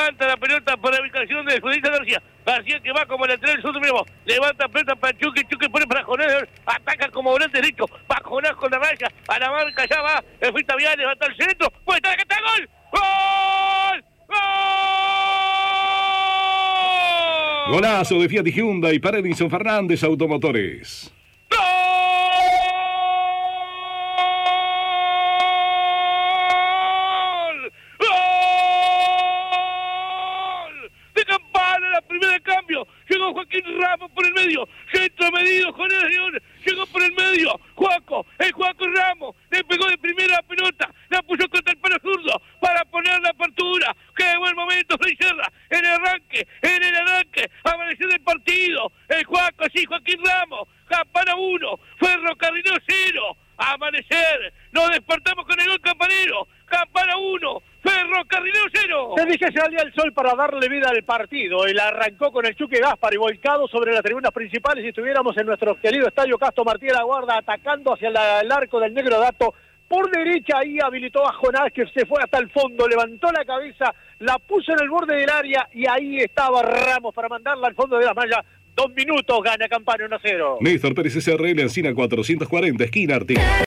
levanta la pelota para ubicación de Judita García. García que va como lateral supremo, levanta pelota para Chucky pone para Jonás, ataca como volante derecho, va Jonás con la raya, a la marca ya va, el Fita Vial, levanta el centro, puede estar acá, está gol, ¡gol! ¡Gol! Golazo de Fiat y Hyundai para Edison Fernández Automotores. Llegó Joaquín Ramos por el medio, centro medido, Jonás León, llegó por el medio, Juaco Ramos, le pegó de primera la pelota, la puso contra el palo zurdo, para poner la apertura, qué buen momento, Freiserra, en el arranque, amaneció del partido, el Juaco, sí, Joaquín Ramos, Campana 1, Ferrocarrilero 0, amanecer, nos despertamos con el gol Campanero, Campana 1, Ferrocarrilero 0. Se dije que salía el sol para darle vida al partido. Él arrancó con el Chucky Gaspar y volcado sobre las tribunas principales y estuviéramos en nuestro querido estadio Castro Martí de la Guarda atacando hacia el arco del Negro Dato. Por derecha ahí habilitó a Jonás que se fue hasta el fondo, levantó la cabeza, la puso en el borde del área y ahí estaba Ramos para mandarla al fondo de la malla. 2 minutos, gana Campana 1-0. Néstor Pérez SRL, Encina 440, esquina Artigas.